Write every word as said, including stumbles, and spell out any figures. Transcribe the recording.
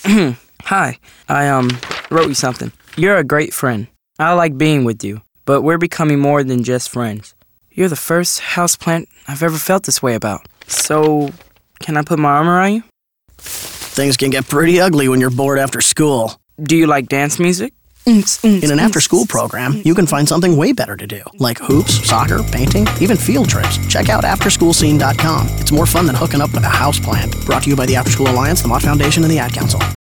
Hi, I, um, wrote you something. You're a great friend. I like being with you, but we're becoming more than just friends. You're the first houseplant I've ever felt this way about. So, can I put my arm around you? Things can get pretty ugly when you're bored after school. Do you like dance music? In an after-school program, you can find something way better to do, like hoops, soccer, painting, even field trips. Check out after school scene dot com. It's more fun than hooking up with a houseplant. Brought to you by the After School Alliance, the Mott Foundation, and the Ad Council.